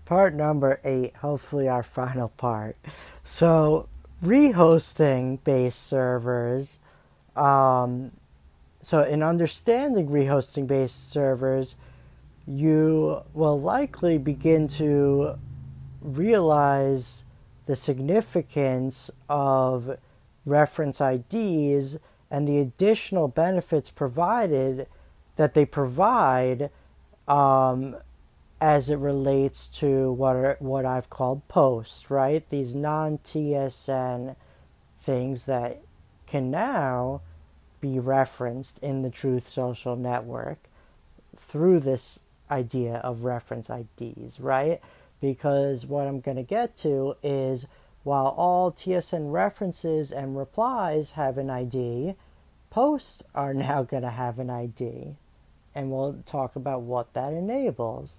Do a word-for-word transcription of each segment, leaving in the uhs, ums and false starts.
part number eight, hopefully our final part. So, rehosting based servers. Um, so, in understanding rehosting based servers, you will likely begin to realize the significance of reference I Ds and the additional benefits provided that they provide um, as it relates to what are, what I've called posts, right? These non-T S N things that can now be referenced in the Truth Social Network through this idea of reference I Ds, right? Because what I'm going to get to is while all T S N references and replies have an I D, posts are now going to have an I D. And we'll talk about what that enables.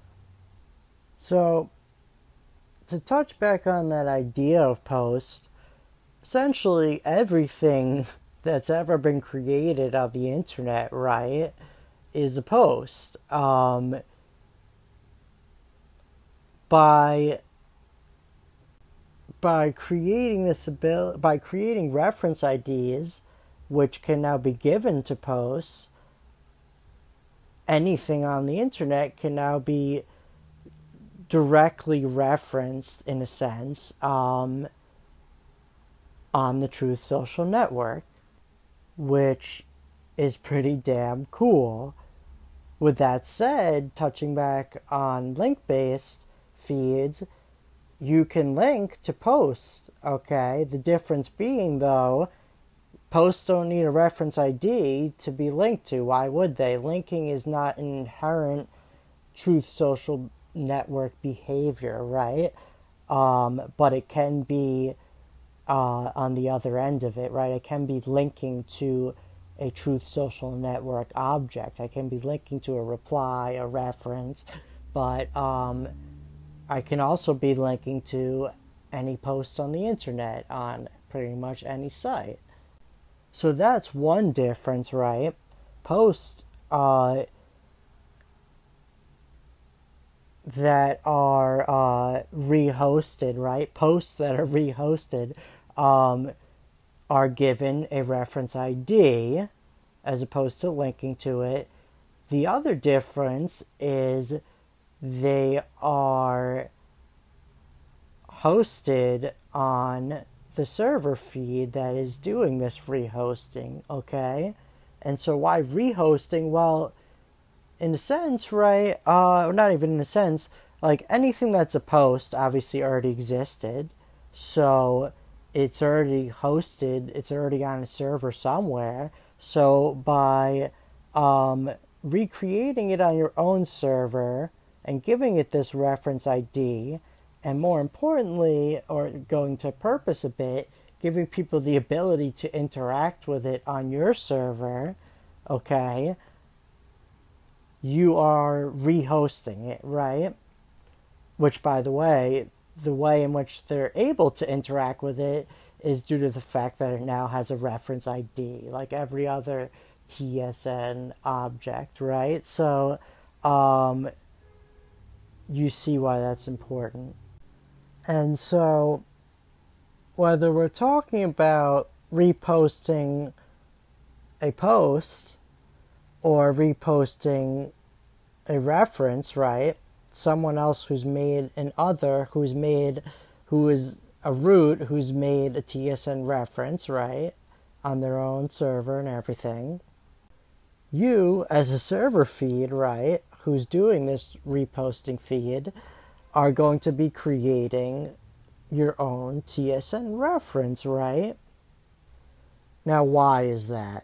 So, to touch back on that idea of post, essentially everything that's ever been created on the internet, right, is a post. Um, by by creating this ability, by creating reference I Ds, which can now be given to posts, anything on the internet can now be directly referenced, in a sense, um, on the Truth Social Network, which is pretty damn cool. With that said, touching back on link-based feeds, you can link to posts, okay? The difference being, though, posts don't need a reference I D to be linked to. Why would they? Linking is not an inherent Truth Social Network behavior, right? Um, but it can be uh, on the other end of it, right? It can be linking to a Truth Social Network object. I can be linking to a reply, a reference, but um, I can also be linking to any posts on the internet on pretty much any site. So that's one difference, right? Posts uh, that are uh, rehosted, right? Posts that are rehosted um, are given a reference I D as opposed to linking to it. The other difference is they are hosted on the server feed that is doing this rehosting, okay? And so why rehosting? Well, in a sense, right, uh, not even in a sense, like anything that's a post obviously already existed, so it's already hosted, it's already on a server somewhere, so by um, recreating it on your own server and giving it this reference I D, and more importantly, or going to purpose a bit, giving people the ability to interact with it on your server, okay, you are rehosting it, right? Which, by the way, the way in which they're able to interact with it is due to the fact that it now has a reference I D, like every other T S N object, right? So, um, you see why that's important. And so, whether we're talking about reposting a post or reposting a reference, right? Someone else who's made an other, who's made, who is a root, who's made a T S N reference, right? On their own server and everything. You, as a server feed, right, who's doing this reposting feed, are going to be creating your own T S N reference, right? Now, why is that?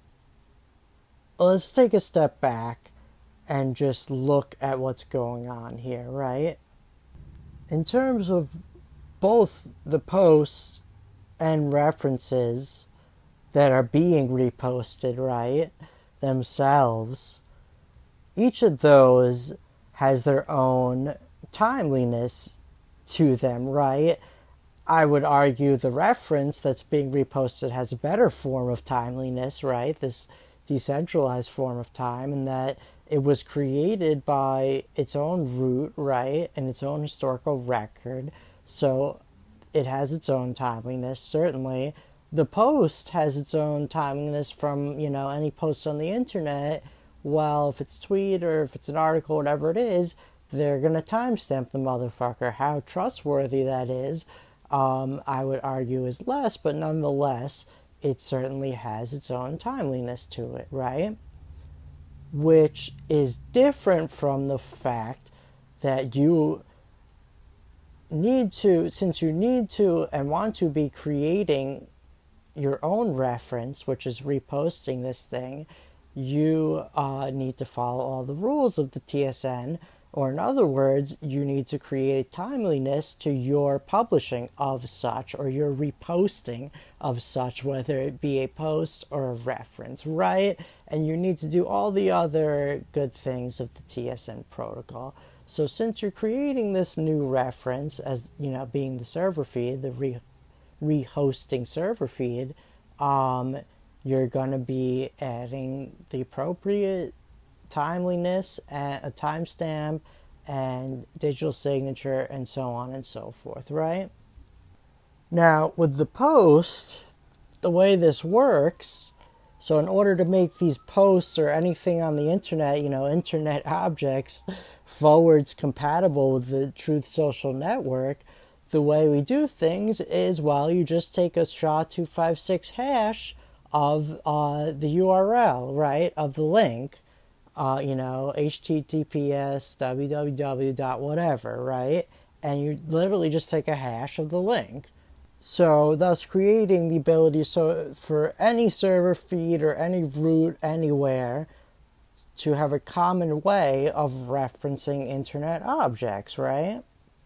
Let's take a step back and just look at what's going on here, right? In terms of both the posts and references that are being reposted, right, themselves, each of those has their own timeliness to them, right? I would argue the reference that's being reposted has a better form of timeliness, right? This decentralized form of time, and that it was created by its own root, right, and its own historical record. So it has its own timeliness, certainly. The post has its own timeliness from, you know, any post on the internet. Well, if it's a tweet or if it's an article, whatever it is, they're going to timestamp the motherfucker. How trustworthy that is, um, I would argue is less, but nonetheless, it certainly has its own timeliness to it, right? Which is different from the fact that you need to, since you need to and want to be creating your own reference, which is reposting this thing, you uh, need to follow all the rules of the T S N, or in other words, you need to create timeliness to your publishing of such, or your reposting of such, whether it be a post or a reference, right? And you need to do all the other good things of the T S N protocol. So since you're creating this new reference, as you know, being the server feed, the re rehosting server feed, um, you're going to be adding the appropriate timeliness and a timestamp and digital signature and so on and so forth, right? Now, with the post, the way this works, so in order to make these posts or anything on the internet, you know, internet objects, forwards compatible with the Truth Social Network, the way we do things is, well, you just take a S H A two fifty-six hash of uh, the U R L, right, of the link, uh, you know, H T T P S, www dot whatever, right, and you literally just take a hash of the link. So thus creating the ability so for any server feed or any root anywhere to have a common way of referencing internet objects, right?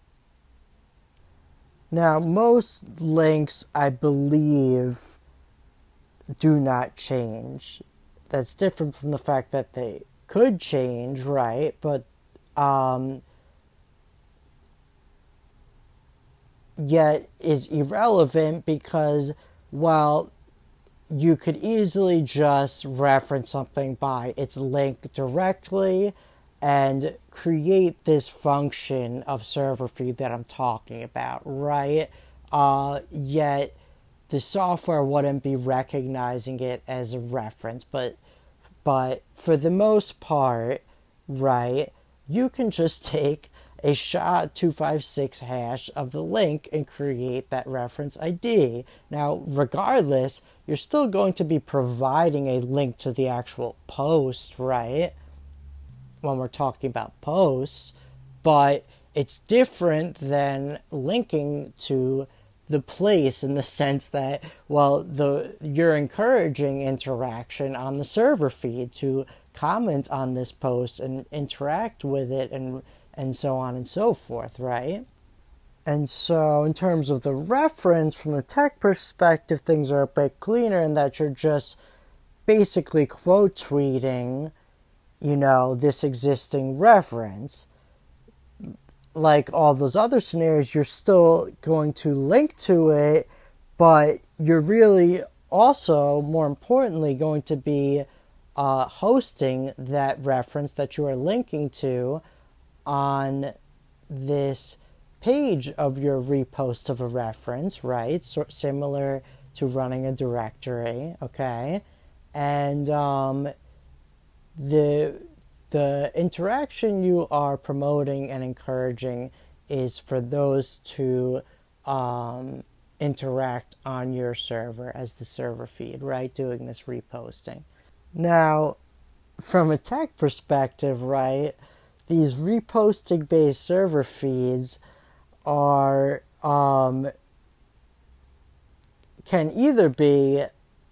Now, most links, I believe, do not change. That's different from the fact that they could change, right? But, um, yet is irrelevant because, well, you could easily just reference something by its link directly and create this function of server feed that I'm talking about, right? Uh, yet the software wouldn't be recognizing it as a reference, but but for the most part, right, you can just take a S H A two fifty-six hash of the link and create that reference I D. Now, regardless, you're still going to be providing a link to the actual post, right? When we're talking about posts, but it's different than linking to the place in the sense that, well, the you're encouraging interaction on the server feed to comment on this post and interact with it and and so on and so forth, right? And so in terms of the reference from the tech perspective, things are a bit cleaner in that you're just basically quote tweeting, you know, this existing reference. Like all those other scenarios, you're still going to link to it, but you're really also, more importantly, going to be uh, hosting that reference that you are linking to on this page of your repost of a reference, right? So similar to running a directory, okay? And um, the the interaction you are promoting and encouraging is for those to um, interact on your server as the server feed, right? Doing this reposting. Now, from a tech perspective, right, these reposting based server feeds are um, can either be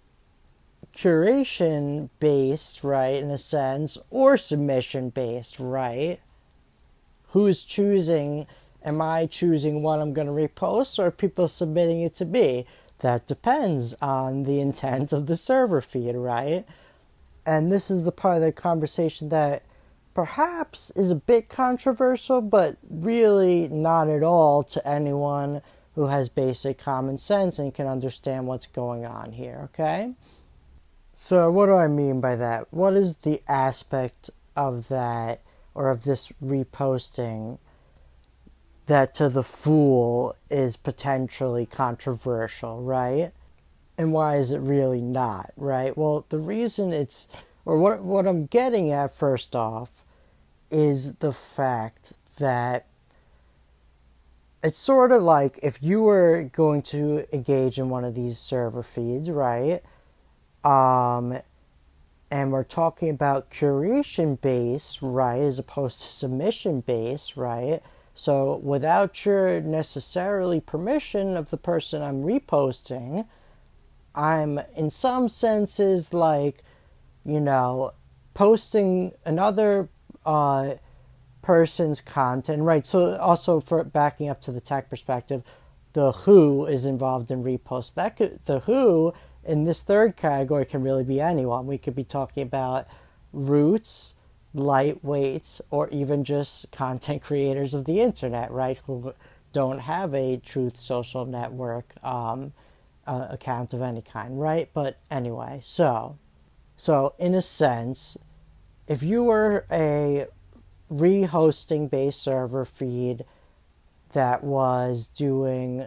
curation based, right, in a sense, or submission based, right? Who's choosing? Am I choosing what I'm going to repost, or are people submitting it to me? That depends on the intent of the server feed, right? And this is the part of the conversation that perhaps is a bit controversial, but really not at all to anyone who has basic common sense and can understand what's going on here, okay? So what do I mean by that? What is the aspect of that, or of this reposting, that to the fool is potentially controversial, right? And why is it really not, right? Well, the reason it's, or what what I'm getting at first off, is the fact that it's sort of like if you were going to engage in one of these server feeds, right? Um, and we're talking about curation based, right, as opposed to submission based, right? So without your necessarily permission of the person I'm reposting, I'm in some senses like, you know, posting another uh, person's content, right? So also for backing up to the tech perspective, the who is involved in repost. That could, the who in this third category can really be anyone. We could be talking about roots, lightweights, or even just content creators of the internet, right? Who don't have a Truth Social Network um, uh, account of any kind, right? But anyway, so so in a sense, if you were a rehosting based server feed that was doing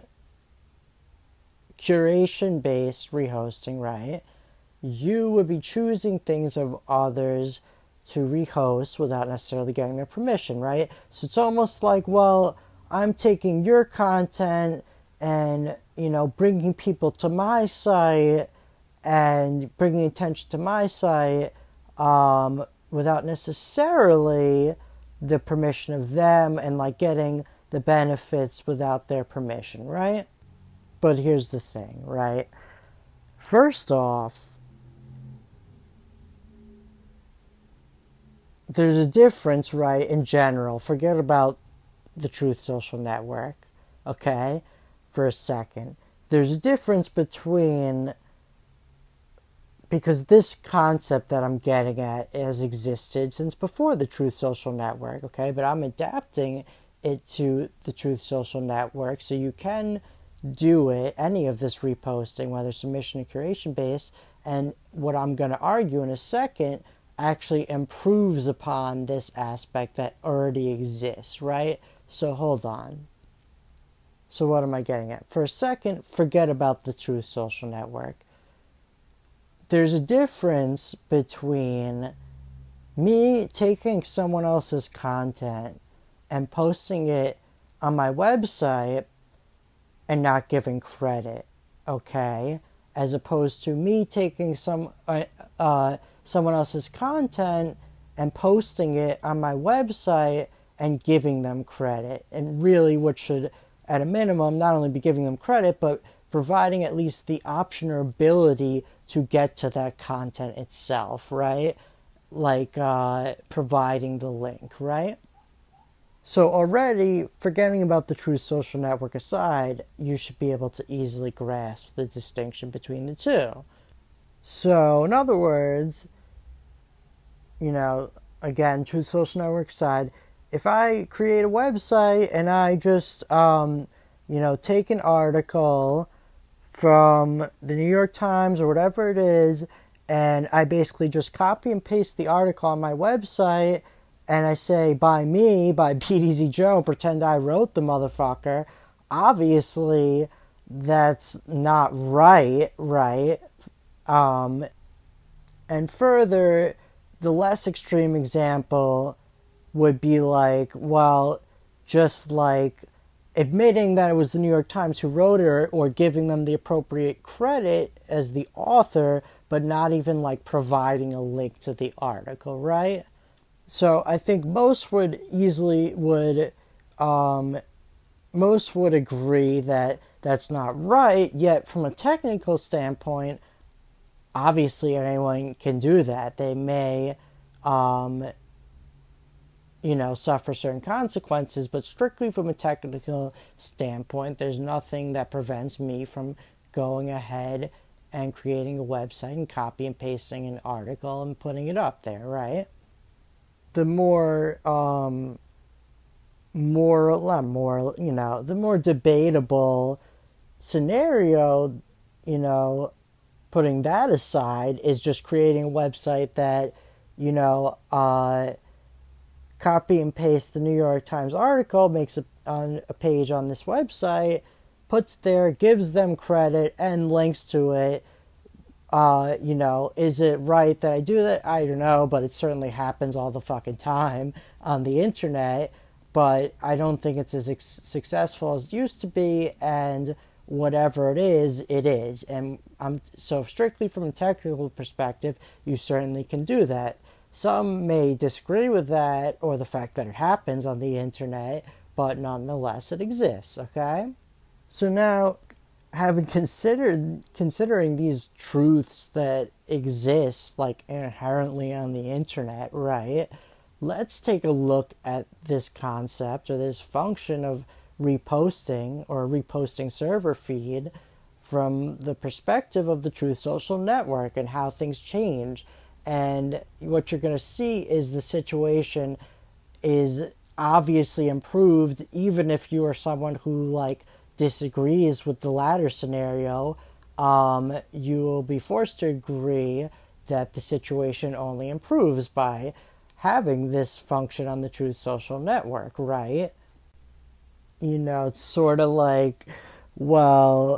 curation based rehosting, right, you would be choosing things of others to rehost without necessarily getting their permission, right? So it's almost like, well, I'm taking your content and, you know, bringing people to my site and bringing attention to my site um, without necessarily the permission of them, and like getting the benefits without their permission, right? But here's the thing, right? First off, there's a difference, right, in general. Forget about the Truth Social Network, okay, for a second. There's a difference between, because this concept that I'm getting at has existed since before the Truth Social Network, okay, but I'm adapting it to the Truth Social Network, so you can do it, any of this reposting, whether submission or curation based, and what I'm going to argue in a second actually improves upon this aspect that already exists, right? So hold on. So what am I getting at? For a second, forget about the Truth Social Network. There's a difference between me taking someone else's content and posting it on my website and not giving credit, okay? As opposed to me taking some uh, uh, someone else's content and posting it on my website and giving them credit. And really what should, at a minimum, not only be giving them credit, but providing at least the option or ability to get to that content itself, right? Like uh, providing the link, right? So already, forgetting about the Truth Social Network aside, you should be able to easily grasp the distinction between the two. So, in other words, you know, again, Truth Social Network aside, if I create a website and I just, um, you know, take an article from the New York Times or whatever it is, and I basically just copy and paste the article on my website, and I say, by me, by B D Z Joe, pretend I wrote the motherfucker, obviously that's not right, right? Um, and further, the less extreme example would be like, well, just like admitting that it was the New York Times who wrote it, or, or giving them the appropriate credit as the author, but not even like providing a link to the article, right? So I think most would easily would um, most would agree that that's not right. Yet from a technical standpoint, obviously anyone can do that. They may, um, you know, suffer certain consequences, but strictly from a technical standpoint, there's nothing that prevents me from going ahead and creating a website and copy and pasting an article and putting it up there, right? The more, um, more, not more, you know, the more debatable scenario, you know, putting that aside, is just creating a website that, you know, uh, copy and paste the New York Times article, makes a, on a page on this website, puts it there, gives them credit, and links to it. Uh, you know, is it right that I do that? I don't know, but it certainly happens all the fucking time on the internet. But I don't think it's as ex- successful as it used to be, and whatever it is, it is. And I'm so strictly from a technical perspective, you certainly can do that. Some may disagree with that or the fact that it happens on the internet, but nonetheless it exists, okay? So now, having considered considering these truths that exist like inherently on the internet, right? Let's take a look at this concept or this function of reposting or reposting server feed from the perspective of the Truth Social Network and how things change. And what you're going to see is the situation is obviously improved, even if you are someone who like disagrees with the latter scenario. Um, you will be forced to agree that the situation only improves by having this function on the Truth Social Network, right? You know, it's sort of like, well,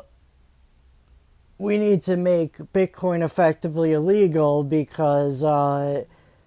we need to make Bitcoin effectively illegal because, uh,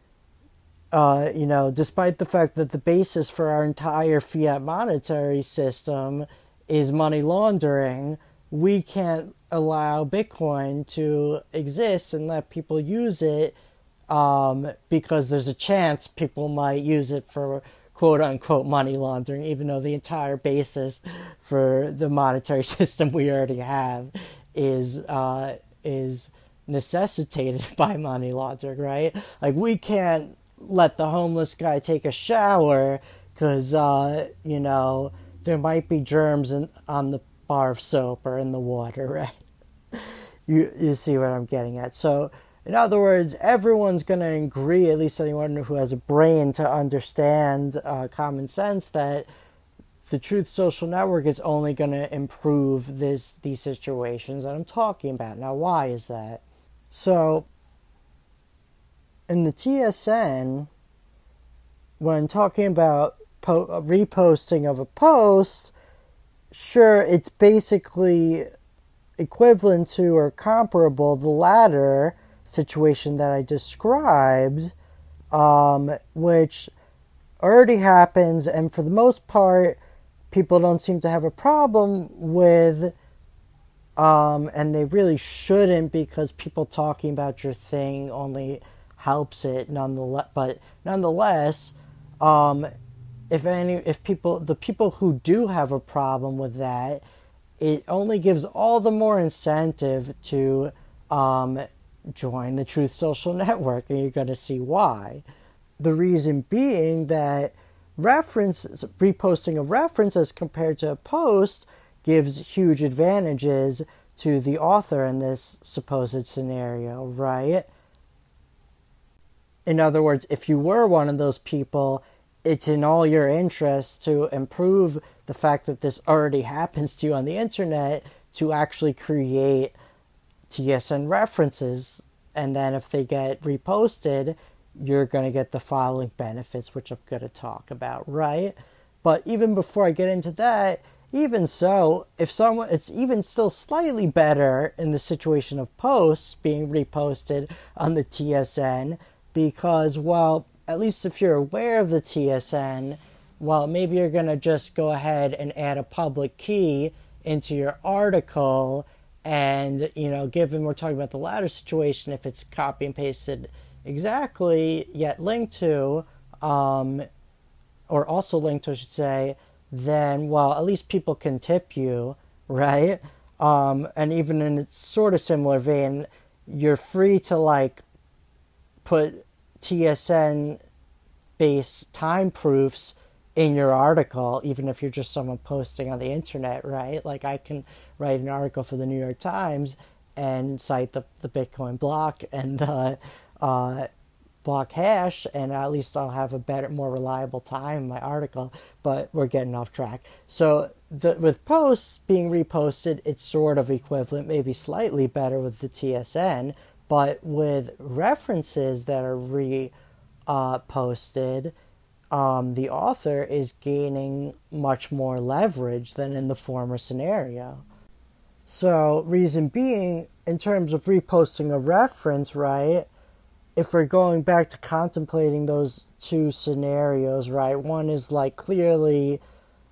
uh, you know, despite the fact that the basis for our entire fiat monetary system is money laundering, we can't allow Bitcoin to exist and let people use it um, because there's a chance people might use it for quote-unquote money laundering, even though the entire basis for the monetary system we already have is uh, is necessitated by money laundering, right? Like, we can't let the homeless guy take a shower because, uh, you know, there might be germs in, on the bar of soap or in the water, right? You you see what I'm getting at. So, in other words, everyone's going to agree, at least anyone who has a brain to understand uh, common sense, that the Truth Social Network is only going to improve this these situations that I'm talking about. Now, why is that? So, in the T S N, when talking about po- reposting of a post, sure, it's basically equivalent to or comparable the latter situation that I described, um, which already happens, and for the most part, people don't seem to have a problem with, um, and they really shouldn't, because people talking about your thing only helps it nonetheless. But nonetheless, um, if any, if people, the people who do have a problem with that, it only gives all the more incentive to um, join the Truth Social Network, and you're going to see why. The reason being that references, reposting a reference as compared to a post gives huge advantages to the author in this supposed scenario, right? In other words, if you were one of those people, it's in all your interests to improve the fact that this already happens to you on the internet, to actually create T S N references, and then if they get reposted, you're going to get the following benefits, which I'm going to talk about, right? But even before I get into that, even so, if someone, it's even still slightly better in the situation of posts being reposted on the T S N, because, well, at least if you're aware of the T S N, well, maybe you're going to just go ahead and add a public key into your article. And, you know, given we're talking about the latter situation, if it's copy and pasted exactly, yet linked to, um, or also linked to, I should say, then, well, at least people can tip you, right? Um, and even in a sort of similar vein, you're free to, like, put T S N-based time proofs in your article, even if you're just someone posting on the internet, right? Like, I can write an article for the New York Times and cite the, the Bitcoin block and the uh, block hash, and at least I'll have a better, more reliable time in my article, but we're getting off track. So the, with posts being reposted, it's sort of equivalent, maybe slightly better with the T S N, but with references that are re uh, posted, um, the author is gaining much more leverage than in the former scenario. So, reason being, in terms of reposting a reference, right, if we're going back to contemplating those two scenarios, right, one is like clearly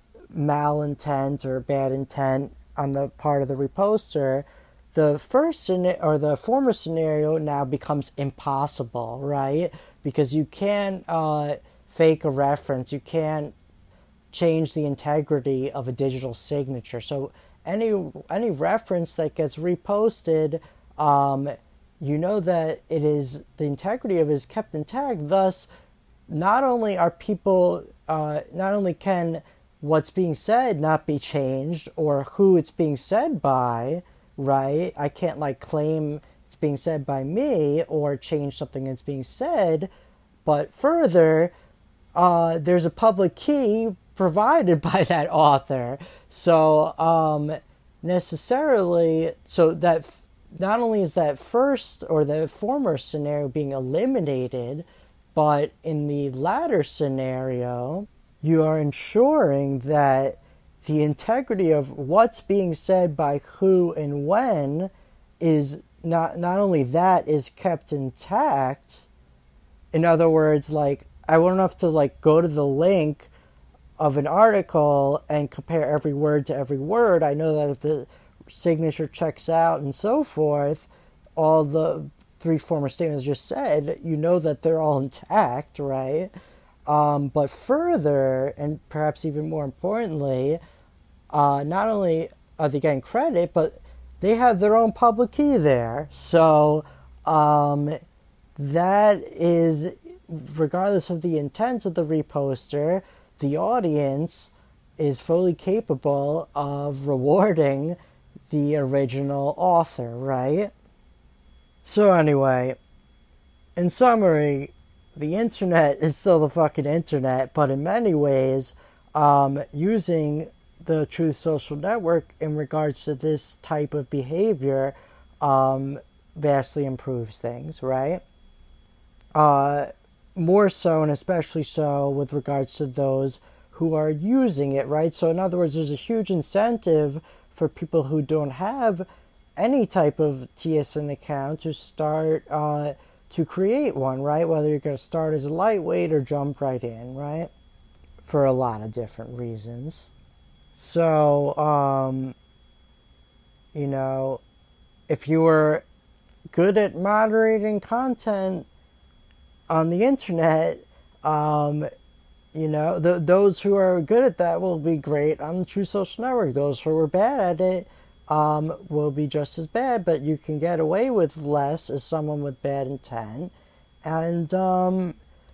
malintent or bad intent on the part of the reposter, the first scenario or the former scenario now becomes impossible, right? Because you can't uh, fake a reference, you can't change the integrity of a digital signature. So any any reference that gets reposted, um, you know that it is the integrity of it is kept intact. Thus, not only are people, uh, not only can what's being said not be changed or who it's being said by, right? I can't like claim it's being said by me or change something that's being said, but further, uh, there's a public key provided by that author. So um, necessarily, so that not only is that first or the former scenario being eliminated, but in the latter scenario, you are ensuring that the integrity of what's being said by who and when is not not only that is kept intact. In other words, like I won't have to like go to the link of an article and compare every word to every word. I know that if the signature checks out and so forth, all the three former statements just said, you know that they're all intact, right? Um, but further, and perhaps even more importantly, uh, not only are they getting credit, but they have their own public key there. So um, that is, regardless of the intent of the reposter, the audience is fully capable of rewarding the original author, right? So anyway, in summary, the internet is still the fucking internet, but in many ways, um, using the Truth Social Network in regards to this type of behavior um, vastly improves things, right? Uh, more so, and especially so with regards to those who are using it, right? So in other words, there's a huge incentive for people who don't have any type of T S N account to start uh, to create one, right? Whether you're going to start as a lightweight or jump right in, right? For a lot of different reasons. So, um, you know, if you were good at moderating content on the internet, um, you know, the, those who are good at that will be great on the Truth Social Network. Those who are bad at it um, will be just as bad, but you can get away with less as someone with bad intent. And um,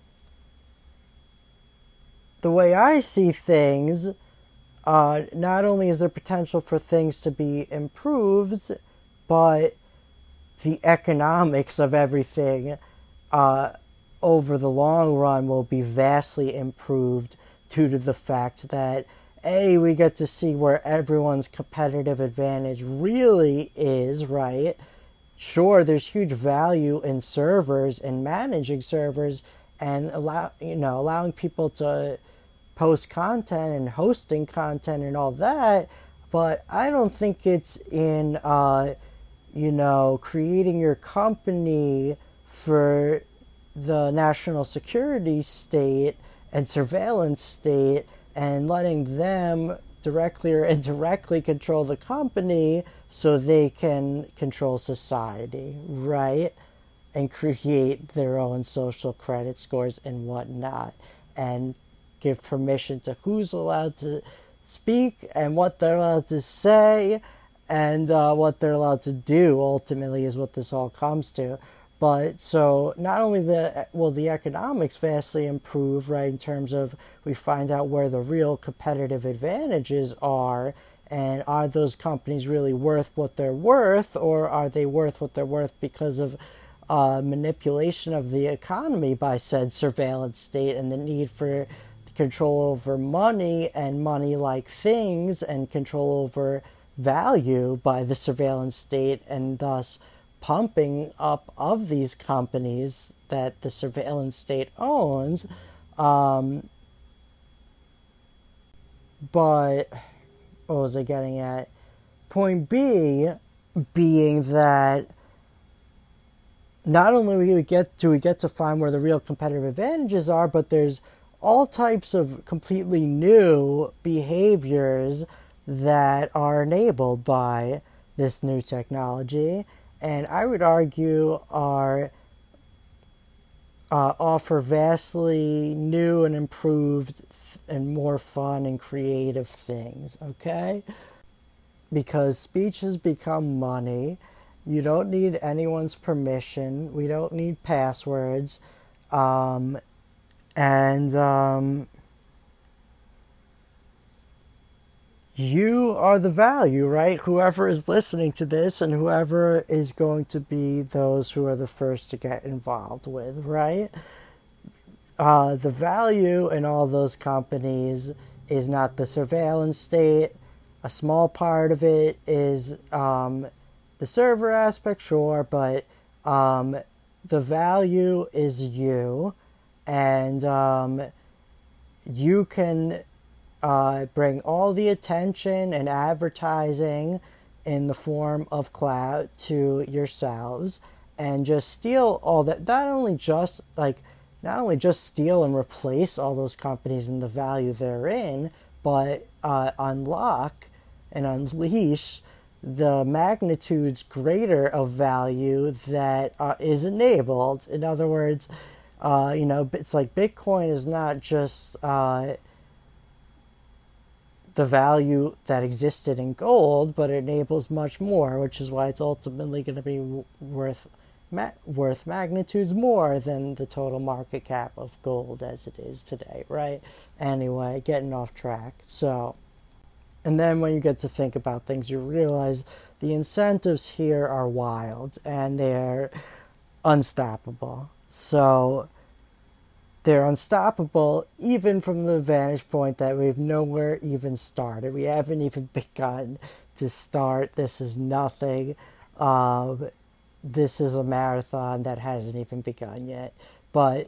the way I see things, uh, not only is there potential for things to be improved, but the economics of everything uh, over the long run will be vastly improved due to the fact that, A, we get to see where everyone's competitive advantage really is, right? Sure, there's huge value in servers and managing servers and allow you know allowing people to post content and hosting content and all that, but I don't think it's in uh, you know creating your company for the national security state and surveillance state and letting them directly or indirectly control the company so they can control society, right? And create their own social credit scores and whatnot, and give permission to who's allowed to speak and what they're allowed to say and uh, what they're allowed to do, ultimately, is what this all comes to. But so not only the will the economics vastly improve, right, in terms of we find out where the real competitive advantages are, and are those companies really worth what they're worth, or are they worth what they're worth because of uh, manipulation of the economy by said surveillance state and the need for control over money and money-like things and control over value by the surveillance state, and thus pumping up of these companies that the surveillance state owns, um, But what was I getting at? Point B being that not only do we get do we get to find where the real competitive advantages are, but there's all types of completely new behaviors that are enabled by this new technology, and I would argue are uh, offer vastly new and improved th- and more fun and creative things. Okay, because speech has become money. You don't need anyone's permission. We don't need passwords. Um, and um, you are the value, right? Whoever is listening to this and whoever is going to be those who are the first to get involved with, right? Uh, the value in all those companies is not the surveillance state. A small part of it is um, the server aspect, sure, but um, the value is you, and um, you can uh, bring all the attention and advertising in the form of clout to yourselves, and just steal all that. Not only just like, not only just steal and replace all those companies and the value they're in, but uh, unlock and unleash the magnitudes greater of value that uh, is enabled. In other words, uh, you know, it's like Bitcoin is not just uh, the value that existed in gold, but it enables much more, which is why it's ultimately going to be w- worth ma- worth magnitudes more than the total market cap of gold as it is today, right? Anyway, getting off track. So, and then when you get to think about things, you realize the incentives here are wild and they're unstoppable. So they're unstoppable even from the vantage point that we've nowhere even started. We haven't even begun to start. This is nothing. Uh, this is a marathon that hasn't even begun yet. But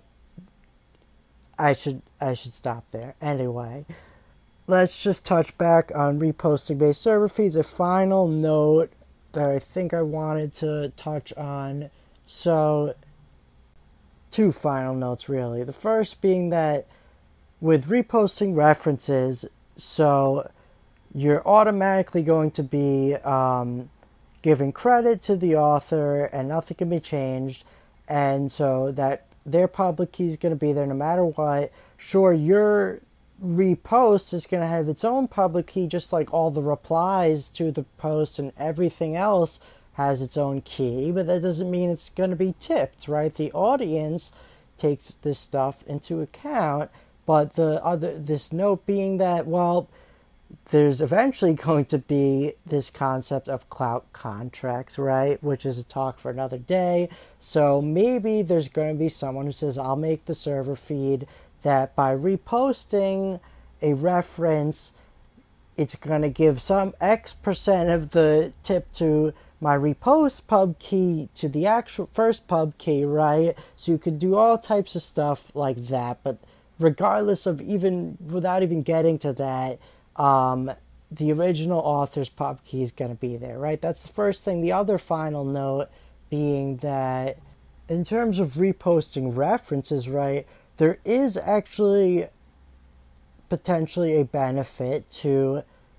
I should I should stop there. Anyway, let's just touch back on reposting based server feeds. A final note that I think I wanted to touch on. So, two final notes really. The first being that with reposting references, so you're automatically going to be um, giving credit to the author and nothing can be changed. And so that their public key is going to be there no matter what. Sure, your repost is going to have its own public key, just like all the replies to the post and everything else has its own key, but that doesn't mean it's going to be tipped, right? The audience takes this stuff into account, but the other, this note being that, well, there's eventually going to be this concept of clout contracts, right? Which is a talk for another day. So maybe there's going to be someone who says, I'll make the server feed that by reposting a reference, it's going to give some X percent of the tip to my repost pub key to the actual first pub key, right? So you could do all types of stuff like that. But regardless of even, without even getting to that, um, the original author's pub key is going to be there, right? That's the first thing. The other final note being that in terms of reposting references, right, there is actually potentially a benefit to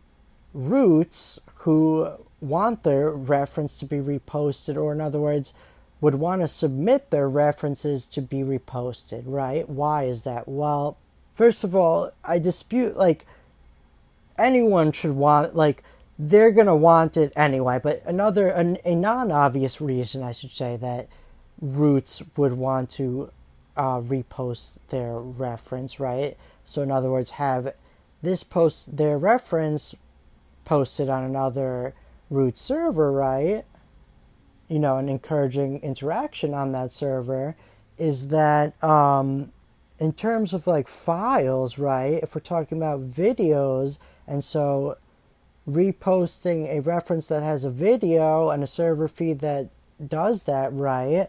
roots who want their reference to be reposted, or in other words, would want to submit their references to be reposted, right? Why is that? Well, first of all, I dispute, like, anyone should want, like, they're going to want it anyway, but another, an, a non-obvious reason, I should say, that roots would want to uh, repost their reference, right? So in other words, have this post, their reference posted on another root server, right? You know, and encouraging interaction on that server, is that um, in terms of like files, right? If we're talking about videos, and so reposting a reference that has a video and a server feed that does that, right?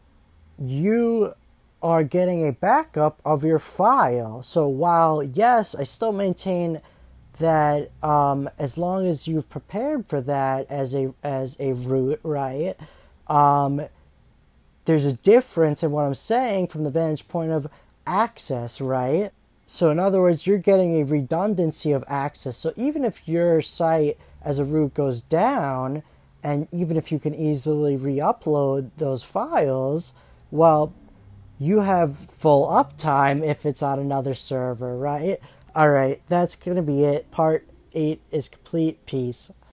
You are getting a backup of your file. So while, yes, I still maintain that um, as long as you've prepared for that as a as a root, right? Um, there's a difference in what I'm saying from the vantage point of access, right? So in other words, you're getting a redundancy of access. So even if your site as a root goes down, and even if you can easily re-upload those files, well, you have full uptime if it's on another server, right? All right, that's going to be it. Part eight is complete. Peace.